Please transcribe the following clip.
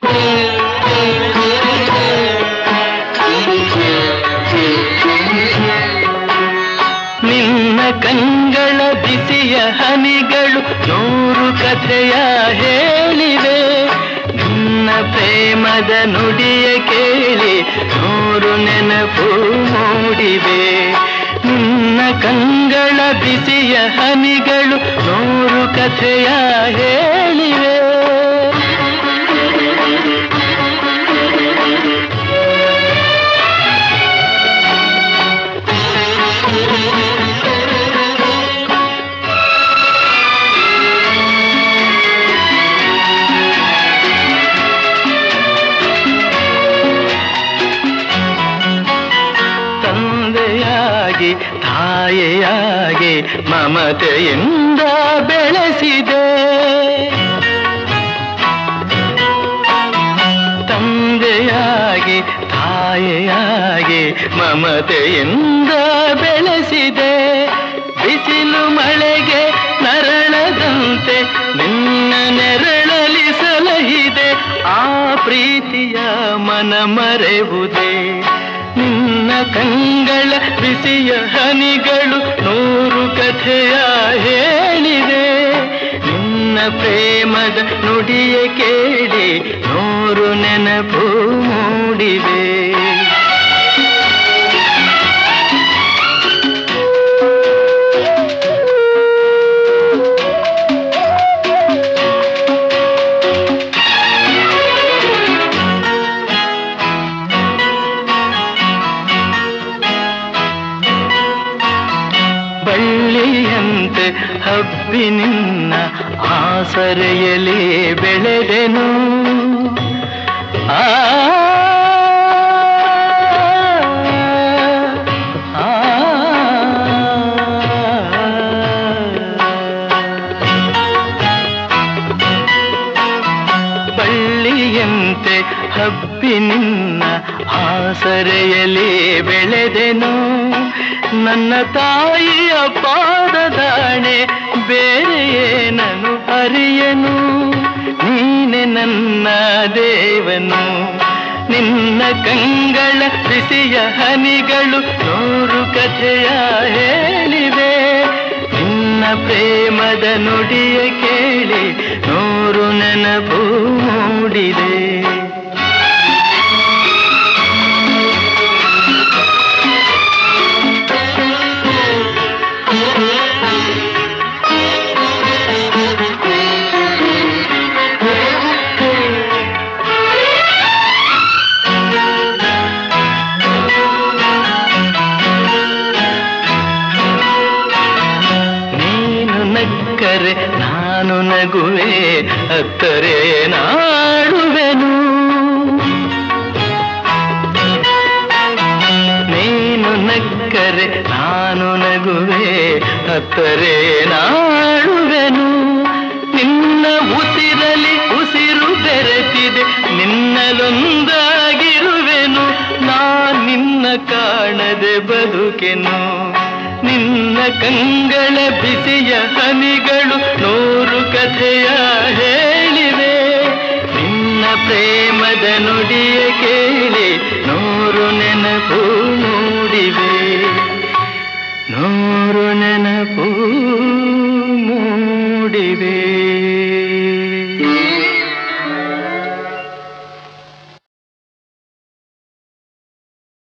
ನಿನ್ನ ಕಂಗಳ ಬಿಸಿಯ ಹನಿಗಳು 100 ಕಥೆಯ ಹೇಳಿವೆ. ನಿನ್ನ ಪ್ರೇಮದ ನುಡಿಯ ಕೇಳಿ 100 ನೆನಪು ಮೂಡಿವೆ. ನಿನ್ನ ಕಂಗಳ ಬಿಸಿಯ ಹನಿಗಳು 100 ಕಥೆಯ ಹೇಳಿವೆ. ತಂದೆಯಾಗಿ ತಾಯಿಯಾಗಿ ಮಮತೆಯಿಂದ ಬೆಳೆಸಿದೆ. ತಂದೆಯಾಗಿ ತಾಯಿಯಾಗಿ ಮಮತೆಯಿಂದ ಬೆಳೆಸಿದೆ. ಬಿಸಿಲು ಮಳೆಗೆ ನರಳದಂತೆ ನಿನ್ನ ನೆರಳಲಿ ಸಲಹಿದೆ. ಆ ಪ್ರೀತಿಯ ಮನ ಮರೆವುದೇ. ನಿನ್ನ ಕಂಗಳ ಬಿಸಿಯ ಹನಿಗಳು 100 ಕಥೆಯ ಹೇಳಿವೆ. ನಿನ್ನ ಪ್ರೇಮದ ನುಡಿಯ ಕೇಳಿ 100 ನೆನಪು ಮೂಡಿವೆ. ಬಳ್ಳಿಯಂತೆ ಹಬ್ಬಿ ನಿನ್ನ ಆಸರೆಯಲ್ಲಿ ಬೆಳೆದೆನು. ಬಳ್ಳಿಯಂತೆ ಹಬ್ಬಿ ನಿನ್ನ ಆಸರೆಯಲ್ಲಿ ಬೆಳೆದೆನು. ನನ್ನ ತಾಯಿಯ ಪಾದದಾಣೆ ಬೇರೆ ಏನನು ಅರಿಯನು. ನೀನೆ ನನ್ನ ದೇವನು. ನಿನ್ನ ಕಂಗಳ ಬಿಸಿಯ ಹನಿಗಳು 100 ಕಥೆಯ ಹೇಳಿವೆ. ನಿನ್ನ ಪ್ರೇಮದ ನುಡಿಯ ಕೇಳಿ 100 ನೆನಪು ಮೂಡಿದೆ. ನಕ್ಕರೆ ನಾನು ನಗುವೆ, ಅತ್ತರೆ ನಾಡುವೆನು. ನೀನು ನಕ್ಕರೆ ನಾನು ನಗುವೆ, ಅತ್ತರೆ ನಾಡುವೆನು. ನಿನ್ನ ಉಸಿರಲಿ ಉಸಿರು ಬೆರೆತಿದೆ, ನಿನ್ನಲೊಂದಾಗಿರುವೆನು. ನಿನ್ನ ಕಾಣದೆ ಬದುಕೆನು. ನಿನ್ನ ಕಂಗಳ ಬಿಸಿಯ ಹನಿಗಳು 100 ಕಥೆಯ ಹೇಳಿವೆ. ನಿನ್ನ ಪ್ರೇಮದ ನುಡಿಯ